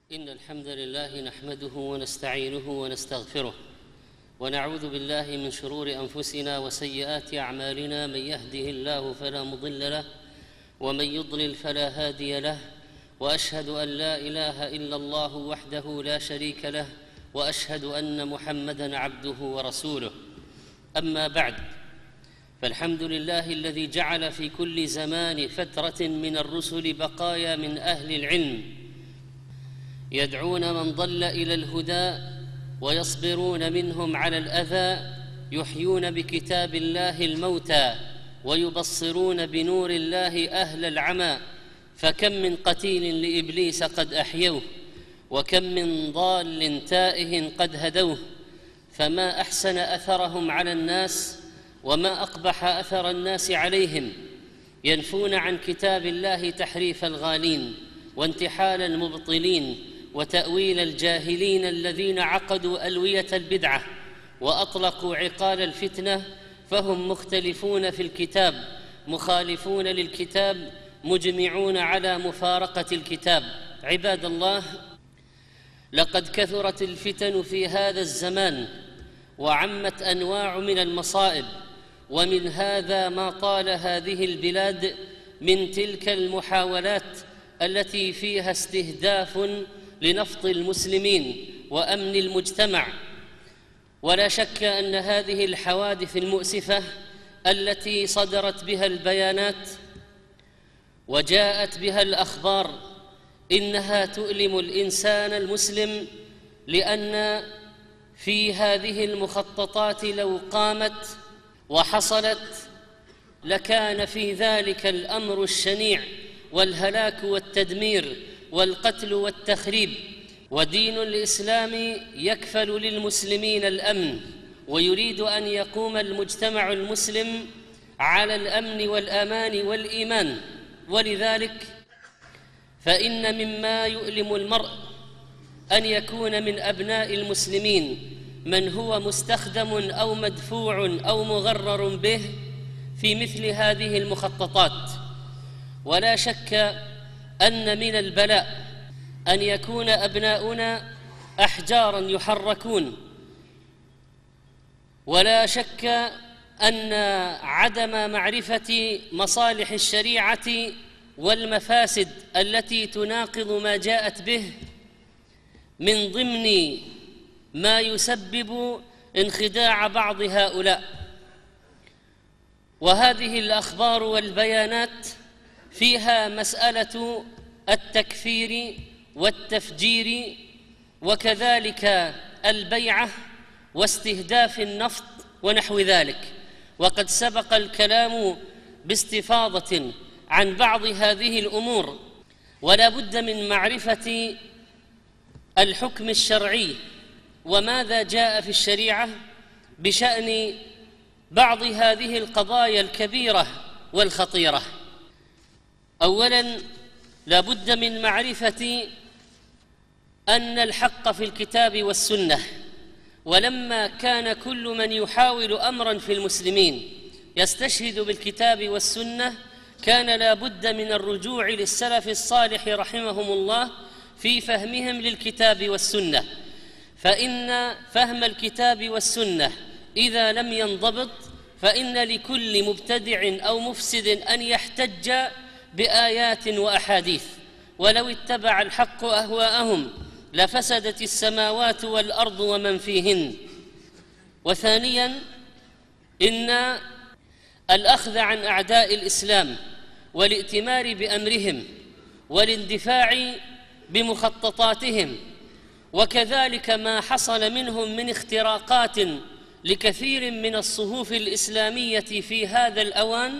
إن الحمد لله نحمده ونستعينه ونستغفره ونعوذ بالله من شرور أنفسنا وسيئات أعمالنا. من يهده الله فلا مضل له ومن يضلل فلا هادي له، وأشهد أن لا إله إلا الله وحده لا شريك له، وأشهد أن محمدًا عبده ورسوله. أما بعد، فالحمد لله الذي جعل في كل زمان فترة من الرسل بقايا من أهل العلم يدعون من ضل إلى الهدى ويصبرون منهم على الأذى، يحيون بكتاب الله الموتى ويبصرون بنور الله أهل العمى. فكم من قتيل لإبليس قد أحيوه، وكم من ضال تائه قد هدوه. فما أحسن أثرهم على الناس وما أقبح أثر الناس عليهم. ينفون عن كتاب الله تحريف الغالين وانتحال المبطلين وتأويل الجاهلين الذين عقدوا ألوية البدعة وأطلقوا عقال الفتنة، فهم مختلفون في الكتاب، مخالفون للكتاب، مجمعون على مفارقة الكتاب. عباد الله، لقد كثرت الفتن في هذا الزمان وعمت أنواع من المصائب، ومن هذا ما طال هذه البلاد من تلك المحاولات التي فيها استهداف لنفض المسلمين وأمن المجتمع. ولا شك أن هذه الحوادث المؤسفة التي صدرت بها البيانات وجاءت بها الأخبار إنها تؤلم الإنسان المسلم، لأن في هذه المخططات لو قامت وحصلت لكان في ذلك الأمر الشنيع والهلاك والتدمير والقتل والتخريب. ودين الإسلام يكفل للمسلمين الأمن، ويريد أن يقوم المجتمع المسلم على الأمن والأمان والإيمان. ولذلك فإن مما يؤلم المرء أن يكون من أبناء المسلمين من هو مستخدم أو مدفوع أو مغرر به في مثل هذه المخططات. ولا شك أن من البلاء أن يكون أبناؤنا أحجاراً يحركون. ولا شك أن عدم معرفة مصالح الشريعة والمفاسد التي تناقض ما جاءت به من ضمن ما يسبب انخداع بعض هؤلاء. وهذه الأخبار والبيانات فيها مسألة التكفير والتفجير، وكذلك البيعة واستهداف النفط ونحو ذلك. وقد سبق الكلام باستفاضة عن بعض هذه الأمور، ولا بد من معرفة الحكم الشرعي وماذا جاء في الشريعة بشأن بعض هذه القضايا الكبيرة والخطيرة. أولاً، لا بد من معرفة أن الحق في الكتاب والسنة. ولما كان كل من يحاول أمراً في المسلمين يستشهد بالكتاب والسنة، كان لا بد من الرجوع للسلف الصالح رحمهم الله في فهمهم للكتاب والسنة. فإن فهم الكتاب والسنة إذا لم ينضبط، فإن لكل مبتدع أو مفسد أن يحتج بآيات وأحاديث. ولو اتبع الحق أهواءهم لفسدت السماوات والأرض ومن فيهن. وثانياً، إن الأخذ عن أعداء الإسلام والائتمار بأمرهم والاندفاع بمخططاتهم، وكذلك ما حصل منهم من اختراقات لكثير من الصفوف الإسلامية في هذا الأوان،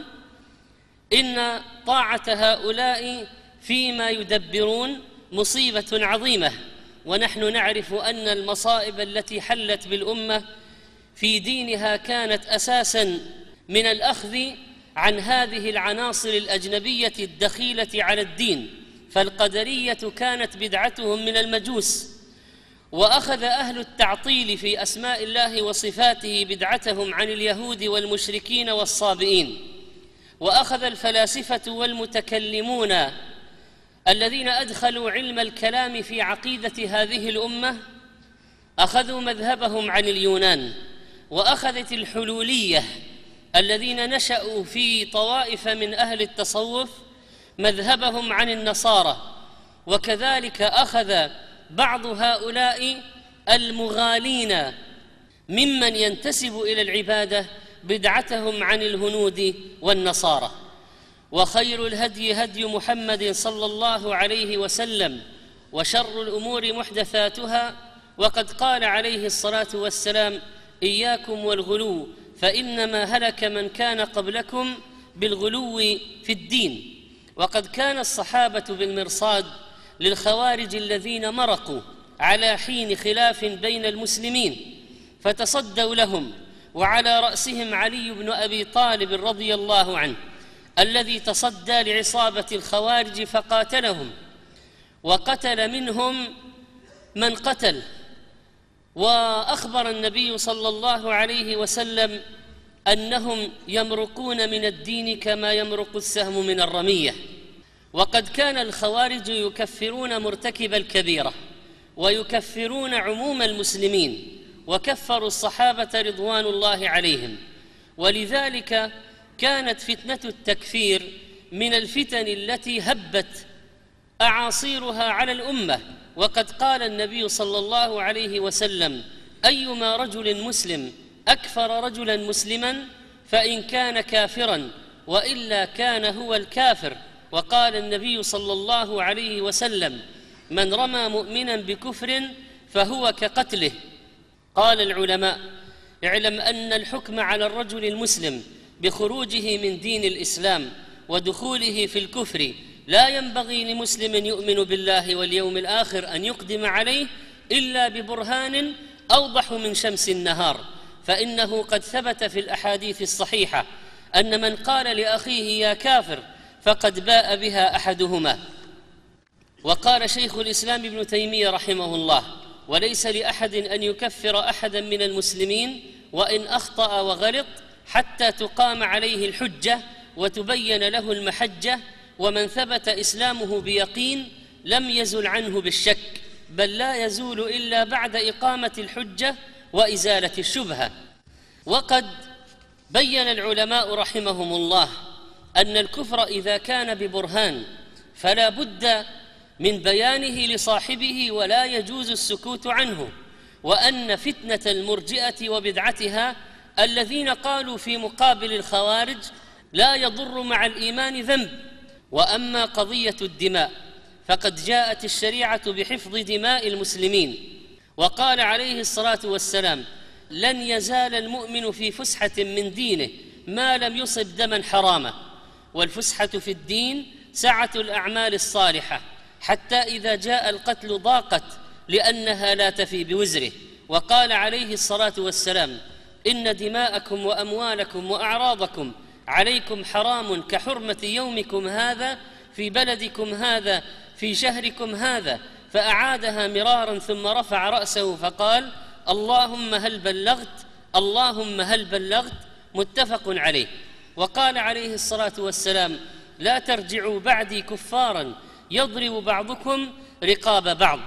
إن طاعة هؤلاء فيما يدبرون مصيبة عظيمة. ونحن نعرف أن المصائب التي حلت بالأمة في دينها كانت أساساً من الأخذ عن هذه العناصر الأجنبية الدخيلة على الدين. فالقدرية كانت بدعتهم من المجوس، وأخذ أهل التعطيل في أسماء الله وصفاته بدعتهم عن اليهود والمشركين والصابئين، وأخذ الفلاسفة والمتكلمون الذين أدخلوا علم الكلام في عقيدة هذه الأمة أخذوا مذهبهم عن اليونان، وأخذت الحلولية الذين نشأوا في طوائف من أهل التصوف مذهبهم عن النصارى، وكذلك أخذ بعض هؤلاء المغالين ممن ينتسب إلى العبادة بدعتهم عن الهنود والنصارى. وخير الهدي هدي محمد صلى الله عليه وسلم، وشر الأمور محدثاتها، وقد قال عليه الصلاة والسلام: إياكم والغلو فإنما هلك من كان قبلكم بالغلو في الدين. وقد كان الصحابة بالمرصاد للخوارج الذين مرقوا على حين خلاف بين المسلمين فتصدوا لهم، وعلى رأسهم علي بن أبي طالب رضي الله عنه الذي تصدى لعصابة الخوارج فقاتلهم، وقتل منهم من قتل. وأخبر النبي صلى الله عليه وسلم أنهم يمرقون من الدين كما يمرق السهم من الرمية. وقد كان الخوارج يكفرون مرتكب الكبيرة ويكفرون عموم المسلمين، وكفروا الصحابة رضوان الله عليهم. ولذلك كانت فتنة التكفير من الفتن التي هبت أعاصيرها على الأمة. وقد قال النبي صلى الله عليه وسلم: أيما رجل مسلم أكفر رجلا مسلما فإن كان كافرا وإلا كان هو الكافر. وقال النبي صلى الله عليه وسلم: من رمى مؤمنا بكفر فهو كقتله. قال العلماء: اعلم أن الحكم على الرجل المسلم بخروجه من دين الإسلام ودخوله في الكفر لا ينبغي لمسلم يؤمن بالله واليوم الآخر أن يقدم عليه إلا ببرهان أوضح من شمس النهار، فإنه قد ثبت في الأحاديث الصحيحة أن من قال لأخيه يا كافر فقد باء بها أحدهما. وقال شيخ الإسلام ابن تيمية رحمه الله: وليس لأحد أن يكفر أحدا من المسلمين وإن أخطأ وغلط حتى تقام عليه الحجة وتبين له المحجة، ومن ثبت إسلامه بيقين لم يزل عنه بالشك، بل لا يزول إلا بعد إقامة الحجة وإزالة الشبهة. وقد بين العلماء رحمهم الله أن الكفر إذا كان ببرهان فلا بد من بيانه لصاحبه ولا يجوز السكوت عنه، وأن فتنة المرجئة وبدعتها الذين قالوا في مقابل الخوارج لا يضر مع الإيمان ذنب. وأما قضية الدماء فقد جاءت الشريعة بحفظ دماء المسلمين، وقال عليه الصلاة والسلام: لن يزال المؤمن في فسحة من دينه ما لم يصب دما حراما. والفسحة في الدين سعة الأعمال الصالحة، حتى إذا جاء القتل ضاقت لأنها لا تفي بوزره. وقال عليه الصلاة والسلام: إن دماءكم وأموالكم وأعراضكم عليكم حرام كحرمة يومكم هذا في بلدكم هذا في شهركم هذا. فأعادها مرارا ثم رفع رأسه فقال: اللهم هل بلغت، اللهم هل بلغت، متفق عليه. وقال عليه الصلاة والسلام: لا ترجعوا بعدي كفارا يضرب بعضكم رقاب بعض.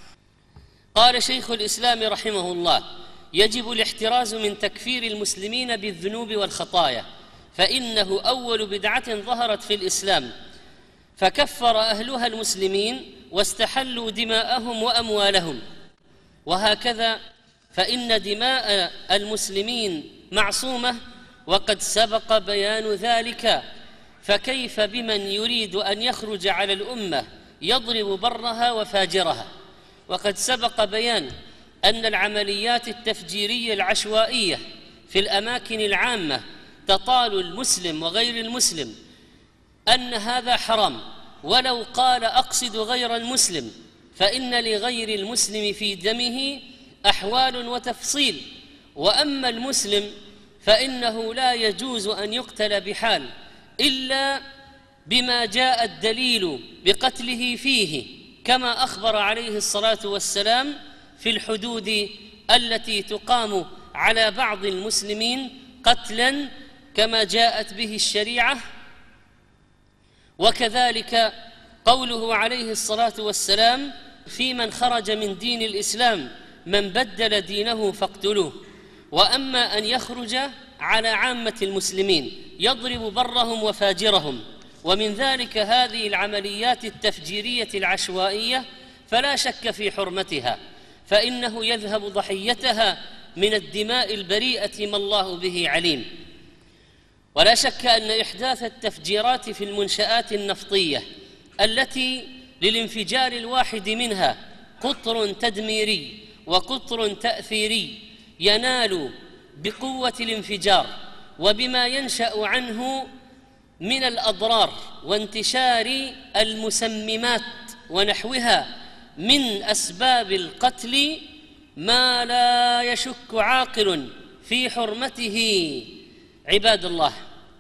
قال شيخ الإسلام رحمه الله: يجب الاحتراز من تكفير المسلمين بالذنوب والخطايا، فإنه أول بدعة ظهرت في الإسلام فكفر أهلها المسلمين واستحلوا دماءهم وأموالهم. وهكذا فإن دماء المسلمين معصومة، وقد سبق بيان ذلك، فكيف بمن يريد أن يخرج على الأمة يضرب برها وفاجرها؟ وقد سبق بيان أن العمليات التفجيرية العشوائية في الأماكن العامة تطال المسلم وغير المسلم أن هذا حرام، ولو قال أقصد غير المسلم، فإن لغير المسلم في دمه أحوال وتفصيل، وأما المسلم فإنه لا يجوز أن يقتل بحال إلا بما جاء الدليل بقتله فيه، كما أخبر عليه الصلاة والسلام في الحدود التي تقام على بعض المسلمين قتلا كما جاءت به الشريعة. وكذلك قوله عليه الصلاة والسلام: في من خرج من دين الإسلام من بدل دينه فاقتلوه. وأما أن يخرج على عامة المسلمين يضرب برهم وفاجرهم، ومن ذلك هذه العمليات التفجيرية العشوائية، فلا شك في حرمتها، فإنه يذهب ضحيتها من الدماء البريئة ما الله به عليم. ولا شك أن إحداث التفجيرات في المنشآت النفطية التي للانفجار الواحد منها قطر تدميري وقطر تأثيري ينال بقوة الانفجار وبما ينشأ عنه من الأضرار وانتشار المسممات ونحوها من أسباب القتل ما لا يشك عاقل في حرمته عباد الله.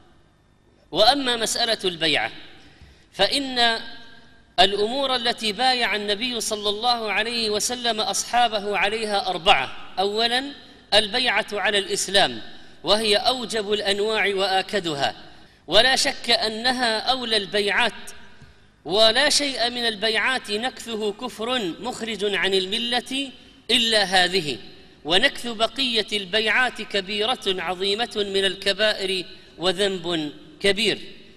وأما مسألة البيعة فإن الأمور التي بايع النبي صلى الله عليه وسلم أصحابه عليها 4. أولاً البيعة على الإسلام، وهي أوجب الأنواع وآكدها، ولا شك أنها أولى البيعات، ولا شيء من البيعات نكثه كفر مخرج عن الملة إلا هذه، ونكث بقية البيعات كبيرة عظيمة من الكبائر وذنب كبير.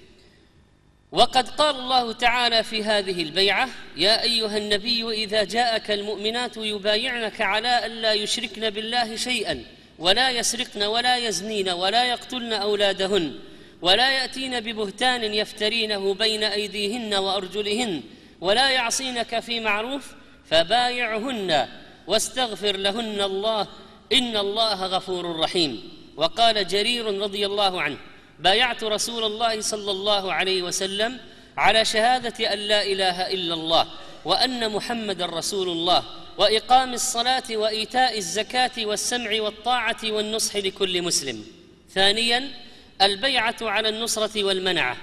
وقد قال الله تعالى في هذه البيعة: يا أيها النبي إذا جاءك المؤمنات يبايعنك على ألا يشركن بالله شيئا ولا يسرقن ولا يزنين ولا يقتلن أولادهن ولا يأتين ببهتان يفترينه بين أيديهن وأرجلهن ولا يعصينك في معروف فبايعهن واستغفر لهن الله إن الله غفور رحيم. وقال جرير رضي الله عنه: بايعت رسول الله صلى الله عليه وسلم على شهادة أن لا إله إلا الله وأن محمد رسول الله وإقام الصلاة وإيتاء الزكاة والسمع والطاعة والنصح لكل مسلم. ثانياً البيعة على النصرة والمنعة،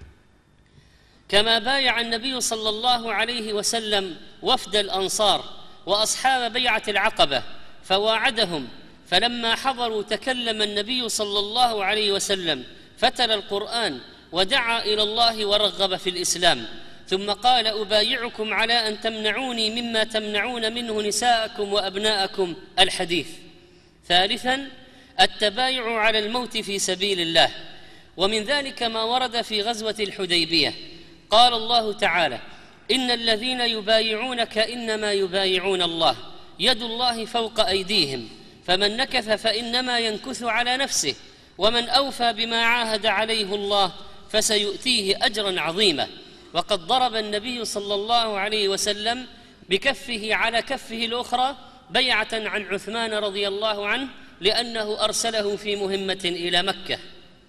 كما بايع النبي صلى الله عليه وسلم وفد الأنصار وأصحاب بيعة العقبة فواعدهم، فلما حضروا تكلم النبي صلى الله عليه وسلم فتل القرآن ودعا إلى الله ورغب في الإسلام، ثم قال: أبايعكم على أن تمنعوني مما تمنعون منه نساءكم وأبناءكم الحديث. ثالثاً التبايع على الموت في سبيل الله، ومن ذلك ما ورد في غزوة الحديبية. قال الله تعالى: إن الذين يبايعونك إنما يبايعون الله يد الله فوق أيديهم فمن نكث فإنما ينكث على نفسه ومن أوفى بما عاهد عليه الله فسيؤتيه أجرا عظيما. وقد ضرب النبي صلى الله عليه وسلم بكفه على كفه الأخرى بيعة عن عثمان رضي الله عنه لأنه أرسله في مهمة إلى مكة.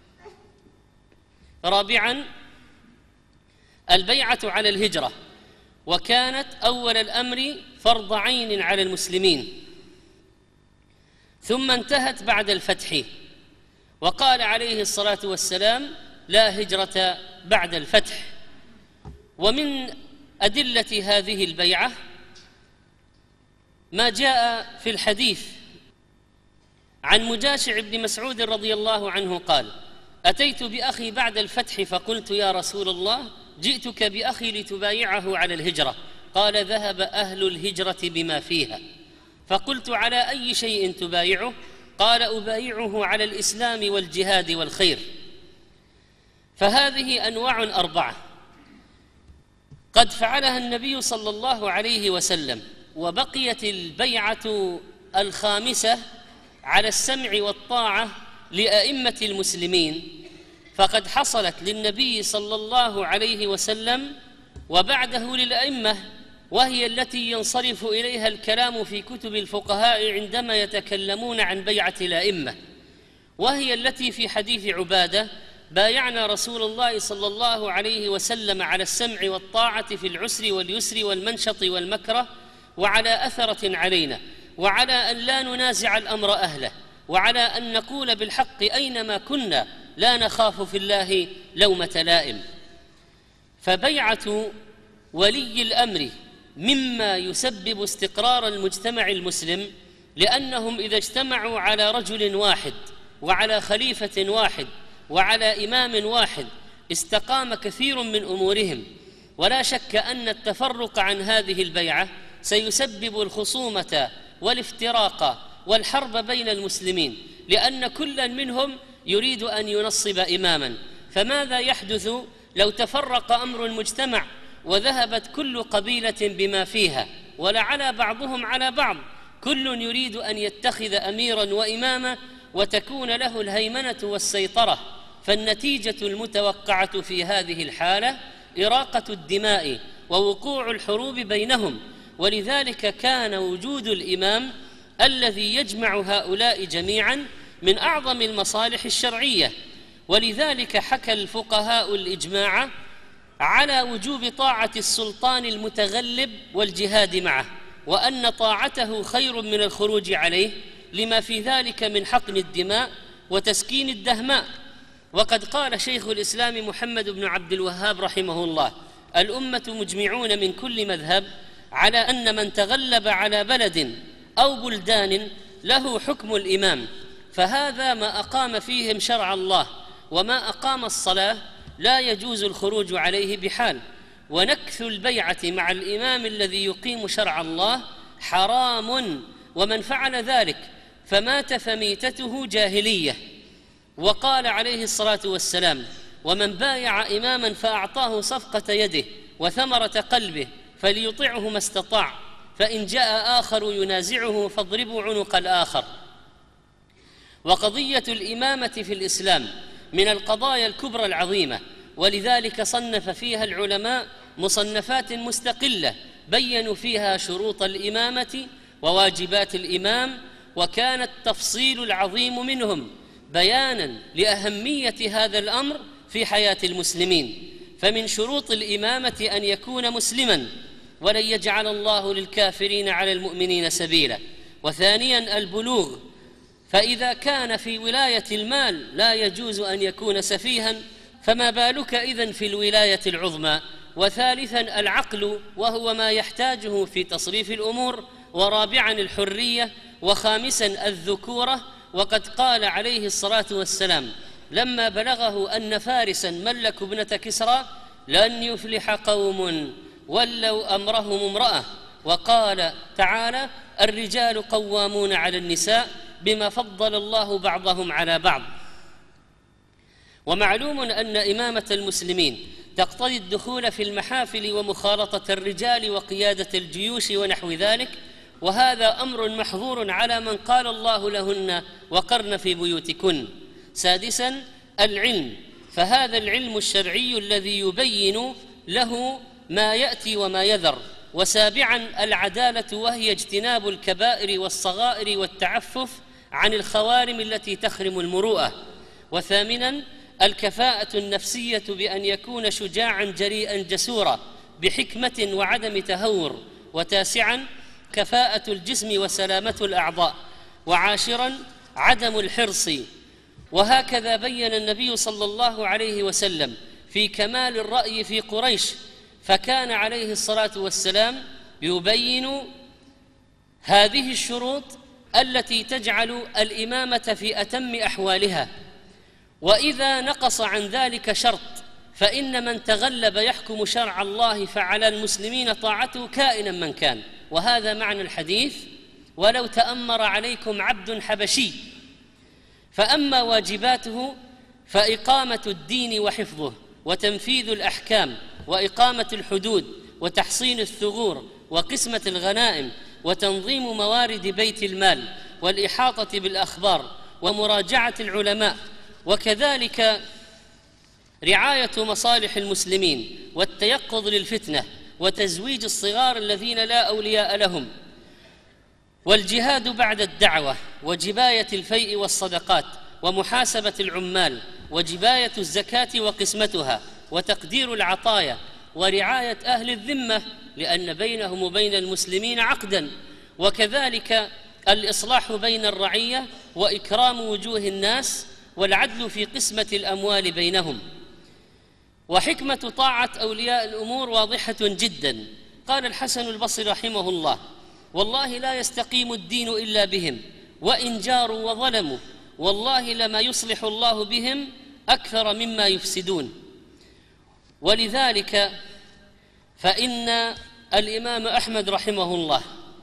رابعاً البيعة على الهجرة، وكانت أول الأمر فرض عين على المسلمين، ثم انتهت بعد الفتح، وقال عليه الصلاة والسلام: لا هجرة بعد الفتح. ومن أدلة هذه البيعة ما جاء في الحديث عن مجاشع بن مسعود رضي الله عنه قال: أتيت بأخي بعد الفتح فقلت: يا رسول الله، جئتك بأخي لتبايعه على الهجرة. قال: ذهب أهل الهجرة بما فيها. فقلت: على أي شيء تبايعه؟ قال: أبايعه على الإسلام والجهاد والخير. فهذه أنواع 4 قد فعلها النبي صلى الله عليه وسلم، وبقيت البيعة 5 على السمع والطاعة لأئمة المسلمين، فقد حصلت للنبي صلى الله عليه وسلم وبعده للأئمة، وهي التي ينصرف إليها الكلام في كتب الفقهاء عندما يتكلمون عن بيعة الأئمة، وهي التي في حديث عبادة: بايعنا رسول الله صلى الله عليه وسلم على السمع والطاعة في العسر واليسر والمنشط والمكره، وعلى أثرة علينا، وعلى أن لا ننازع الأمر أهله، وعلى أن نقول بالحق أينما كنا، لا نخاف في الله لومة لائم. فبيعة ولي الأمر مما يسبب استقرار المجتمع المسلم، لأنهم إذا اجتمعوا على رجل واحد وعلى خليفة واحد وعلى إمام واحد استقام كثير من أمورهم، ولا شك أن التفرق عن هذه البيعة سيسبب الخصومة والافتراق والحرب بين المسلمين، لأن كلا منهم يريد أن ينصب إماما. فماذا يحدث لو تفرق أمر المجتمع وذهبت كل قبيلة بما فيها ولعلى بعضهم على بعض، كل يريد أن يتخذ أميرا وإماما وتكون له الهيمنة والسيطرة؟ فالنتيجة المتوقعة في هذه الحالة إراقة الدماء ووقوع الحروب بينهم. ولذلك كان وجود الإمام الذي يجمع هؤلاء جميعا من أعظم المصالح الشرعية. ولذلك حكى الفقهاء الإجماع على وجوب طاعة السلطان المتغلب والجهاد معه، وأن طاعته خير من الخروج عليه، لما في ذلك من حقن الدماء وتسكين الدهماء. وقد قال شيخ الإسلام محمد بن عبد الوهاب رحمه الله: الأمة مجمعون من كل مذهب على أن من تغلب على بلد أو بلدان له حكم الإمام، فهذا ما أقام فيهم شرع الله، وما أقام الصلاة لا يجوز الخروج عليه بحال. ونكث البيعة مع الإمام الذي يقيم شرع الله حرام، ومن فعل ذلك فمات فميتته جاهلية. وقال عليه الصلاة والسلام: ومن بايع إماما فأعطاه صفقة يده وثمرة قلبه فليطعه ما استطاع، فإن جاء آخر ينازعه فاضربوا عنق الآخر. وقضية الإمامة في الإسلام من القضايا الكبرى العظيمة، ولذلك صنف فيها العلماء مصنفات مستقلة بيّنوا فيها شروط الإمامة وواجبات الإمام، وكان التفصيل العظيم منهم بياناً لأهمية هذا الأمر في حياة المسلمين. فمن شروط الإمامة أن يكون مسلماً، ولن يجعل الله للكافرين على المؤمنين سبيلا. وثانياً البلوغ، فإذا كان في ولاية المال لا يجوز أن يكون سفيها، فما بالك إذن في الولاية العظمى. وثالثاً العقل، وهو ما يحتاجه في تصريف الأمور. ورابعاً الحرية. وخامساً الذكورة. وقد قال عليه الصلاة والسلام لما بلغه أن فارساً ملكوا ابنة كسرى: لن يفلح قوم ولوا أمرهم امرأة. وقال تعالى: الرجال قوامون على النساء بما فضل الله بعضهم على بعض. ومعلوم أن إمامة المسلمين تقتضي الدخول في المحافل ومخالطة الرجال وقيادة الجيوش ونحو ذلك، وهذا أمر محظور على من قال الله لهن: وقرن في بيوتكن. سادساً العلم، فهذا العلم الشرعي الذي يبين له ما يأتي وما يذر. وسابعاً العدالة، وهي اجتناب الكبائر والصغائر والتعفف عن الخوارم التي تخرم المروءة. وثامناً الكفاءة النفسية، بأن يكون شجاعاً جريئاً جسورا بحكمة وعدم تهور. وتاسعاً كفاءة الجسم وسلامة الأعضاء. وعاشراً عدم الحرص. وهكذا بين النبي صلى الله عليه وسلم في كمال الرأي في قريش، فكان عليه الصلاة والسلام يبين هذه الشروط التي تجعل الإمامة في أتم أحوالها. وإذا نقص عن ذلك شرط فإن من تغلب يحكم شرع الله فعلى المسلمين طاعته كائنا من كان. وهذا معنى الحديث: ولو تأمر عليكم عبد حبشي. فأما واجباته فإقامة الدين وحفظه، وتنفيذ الأحكام، وإقامة الحدود، وتحصين الثغور، وقسمة الغنائم، وتنظيم موارد بيت المال، والإحاطة بالأخبار، ومراجعة العلماء، وكذلك رعاية مصالح المسلمين، والتيقظ للفتنة، وتزويج الصغار الذين لا أولياء لهم، والجهاد بعد الدعوة، وجباية الفيء والصدقات، ومحاسبة العمال، وجباية الزكاة وقسمتها، وتقدير العطايا، ورعاية أهل الذمة لأن بينهم وبين المسلمين عقداً، وكذلك الإصلاح بين الرعية، وإكرام وجوه الناس، والعدل في قسمة الأموال بينهم. وحكمة طاعة أولياء الأمور واضحة جداً. قال الحسن البصري رحمه الله: والله لا يستقيم الدين إلا بهم، وإن جاروا وظلموا والله لما يصلح الله بهم أكثر مما يفسدون. ولذلك فإن الإمام أحمد رحمه الله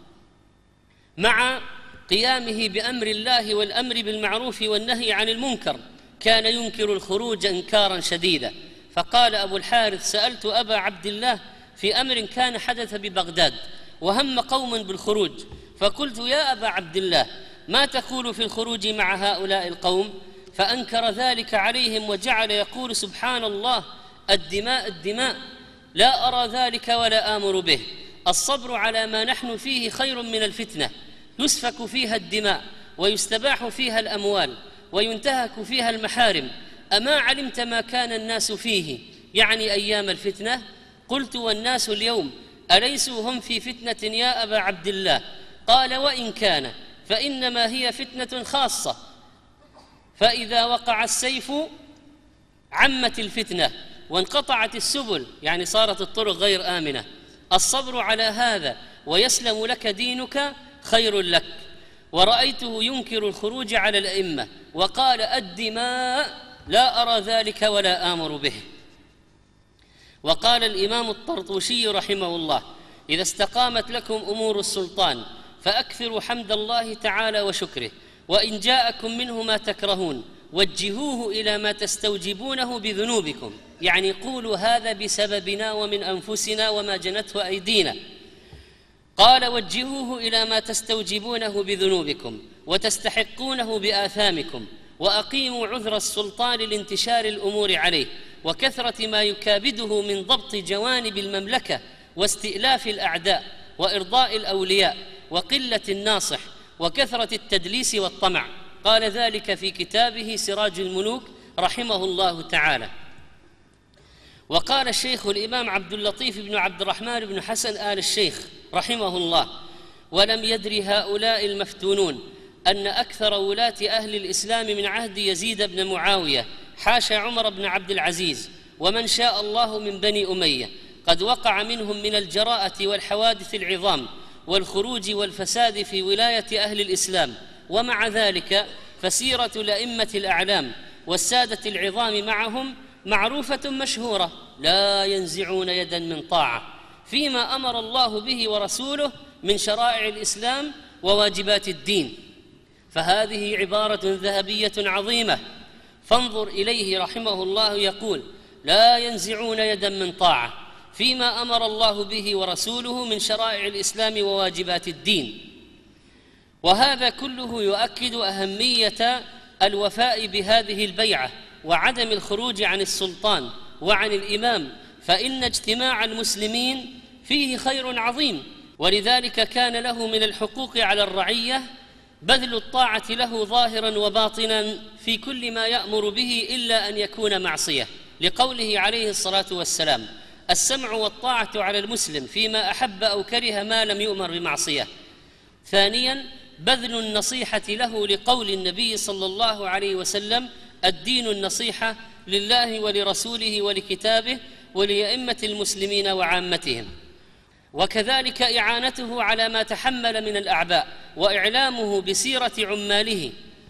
مع قيامه بأمر الله والأمر بالمعروف والنهي عن المنكر كان ينكر الخروج إنكارا شديدا. فقال أبو الحارث: سألت أبا عبد الله في أمر كان حدث ببغداد وهم قوم بالخروج، فقلت: يا أبا عبد الله، ما تقول في الخروج مع هؤلاء القوم؟ فأنكر ذلك عليهم وجعل يقول: سبحان الله، الدماء الدماء، لا أرى ذلك ولا آمر به. الصبر على ما نحن فيه خير من الفتنة، يسفك فيها الدماء ويستباح فيها الأموال وينتهك فيها المحارم. أما علمت ما كان الناس فيه، يعني أيام الفتنة؟ قلت: والناس اليوم أليسوا هم في فتنة يا أبا عبد الله؟ قال: وإن كان فإنما هي فتنة خاصة، فإذا وقع السيف عمت الفتنة وانقطعت السبل، يعني صارت الطرق غير آمنة. الصبر على هذا ويسلم لك دينك خير لك. ورأيته ينكر الخروج على الأئمة وقال: الدماء، لا أرى ذلك ولا آمر به. وقال الإمام الطرطوشي رحمه الله: إذا استقامت لكم أمور السلطان فأكثروا حمد الله تعالى وشكره، وإن جاءكم منه ما تكرهون وجهوه إلى ما تستوجبونه بذنوبكم، يعني قولوا هذا بسببنا ومن أنفسنا وما جنته أيدينا. قال: وجهوه إلى ما تستوجبونه بذنوبكم وتستحقونه بآثامكم، وأقيموا عذر السلطان لانتشار الأمور عليه وكثرة ما يكابده من ضبط جوانب المملكة واستئلاف الأعداء وإرضاء الأولياء وقلة الناصح وكثرة التدليس والطمع. قال ذلك في كتابه سراج الملوك رحمه الله تعالى. وقال الشيخ الإمام عبد اللطيف بن عبد الرحمن بن حسن آل الشيخ رحمه الله: ولم يدر هؤلاء المفتونون أن أكثر ولاة أهل الإسلام من عهد يزيد بن معاوية، حاشا عمر بن عبد العزيز ومن شاء الله من بني أمية، قد وقع منهم من الجراءة والحوادث العظام والخروج والفساد في ولاية أهل الإسلام. ومع ذلك فسيرة الأئمة الأعلام والسادة العظام معهم معروفة مشهورة، لا ينزعون يدا من طاعة فيما أمر الله به ورسوله من شرائع الإسلام وواجبات الدين. فهذه عبارة ذهبية عظيمة، فانظر إليه رحمه الله يقول: لا ينزعون يدا من طاعة فيما أمر الله به ورسوله من شرائع الإسلام وواجبات الدين. وهذا كله يؤكد أهمية الوفاء بهذه البيعة وعدم الخروج عن السلطان وعن الإمام، فإن اجتماع المسلمين فيه خير عظيم، ولذلك كان له من الحقوق على الرعية بذل الطاعة له ظاهرا وباطنا في كل ما يأمر به إلا أن يكون معصية، لقوله عليه الصلاة والسلام: السمع والطاعة على المسلم فيما أحب أو كره ما لم يؤمر بمعصية. ثانيا بذل النصيحة له، لقول النبي صلى الله عليه وسلم: الدين النصيحة لله ولرسوله ولكتابه ولأئمة المسلمين وعامتهم. وكذلك إعانته على ما تحمل من الأعباء وإعلامه بسيرة عماله.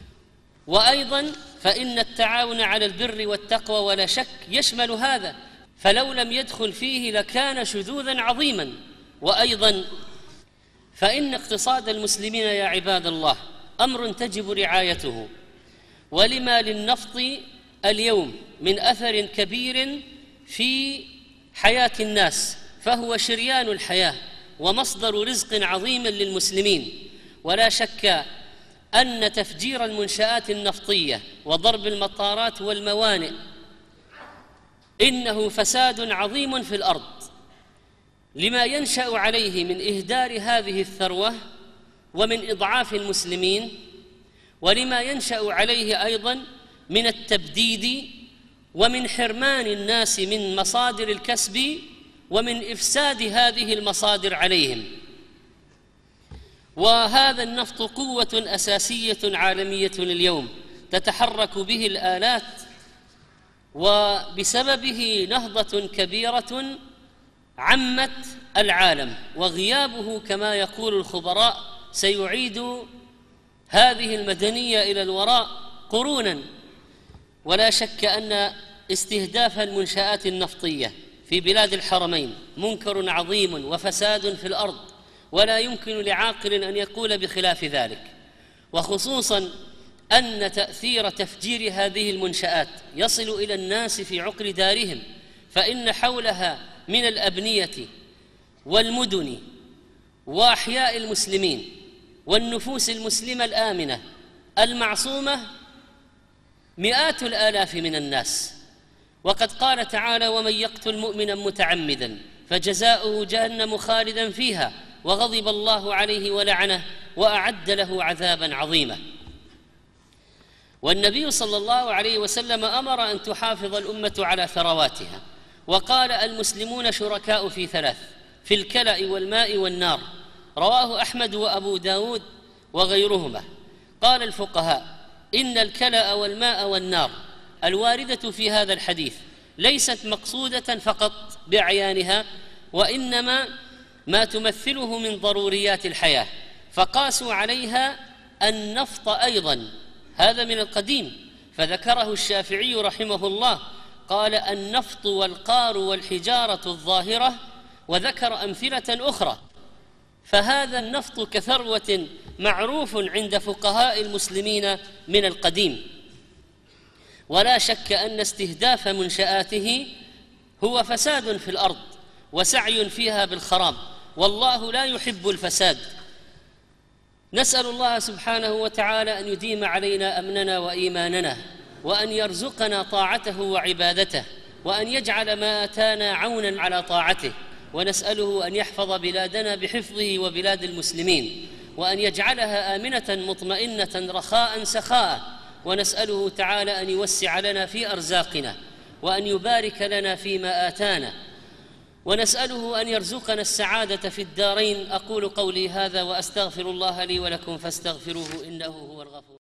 وأيضا فإن التعاون على البر والتقوى ولا شك يشمل هذا، فلو لم يدخل فيه لكان شذوذا عظيما. وأيضا فإن اقتصاد المسلمين يا عباد الله أمر تجب رعايته، ولما للنفط اليوم من أثر كبير في حياة الناس، فهو شريان الحياة ومصدر رزق عظيم للمسلمين. ولا شك أن تفجير المنشآت النفطية وضرب المطارات والموانئ إنه فساد عظيم في الأرض، لما ينشأ عليه من إهدار هذه الثروة ومن إضعاف المسلمين، ولما ينشأ عليه أيضا من التبديد ومن حرمان الناس من مصادر الكسب ومن إفساد هذه المصادر عليهم. وهذا النفط قوة أساسية عالمية اليوم تتحرك به الآلات، وبسببه نهضة كبيرة عمت العالم، وغيابه كما يقول الخبراء سيعيد هذه المدنية إلى الوراء قرونا. ولا شك أن استهداف المنشآت النفطية في بلاد الحرمين منكر عظيم وفساد في الأرض، ولا يمكن لعاقل أن يقول بخلاف ذلك، وخصوصا أن تأثير تفجير هذه المنشآت يصل إلى الناس في عقر دارهم، فإن حولها من الأبنية والمدن وأحياء المسلمين والنفوس المسلمة الآمنة المعصومة مئات الآلاف من الناس. وقد قال تعالى: ومن يقتل مؤمنا متعمدا فجزاؤه جهنم خالدا فيها وغضب الله عليه ولعنه وأعد له عذابا عظيما. والنبي صلى الله عليه وسلم أمر أن تحافظ الأمة على ثرواتها، وقال: المسلمون شركاء في ثلاث: في الكلأ والماء والنار. رواه أحمد وأبو داود وغيرهما. قال الفقهاء: إن الكلأ والماء والنار الواردة في هذا الحديث ليست مقصودة فقط بأعيانها، وإنما ما تمثله من ضروريات الحياة، فقاسوا عليها النفط أيضا، هذا من القديم، فذكره الشافعي رحمه الله، قال: النفط والقار والحجارة الظاهرة، وذكر أمثلة أخرى. فهذا النفط كثروة معروف عند فقهاء المسلمين من القديم، ولا شك أن استهداف منشآته هو فساد في الأرض وسعي فيها بالخراب، والله لا يحب الفساد. نسأل الله سبحانه وتعالى أن يديم علينا أمننا وإيماننا، وأن يرزقنا طاعته وعبادته، وأن يجعل ما آتانا عونا على طاعته، ونسأله أن يحفظ بلادنا بحفظه وبلاد المسلمين، وأن يجعلها آمنة مطمئنة رخاء سخاء، ونسأله تعالى أن يوسع لنا في أرزاقنا، وأن يبارك لنا فيما آتانا، ونسأله أن يرزقنا السعادة في الدارين. أقول قولي هذا وأستغفر الله لي ولكم فاستغفروه إنه هو الغفور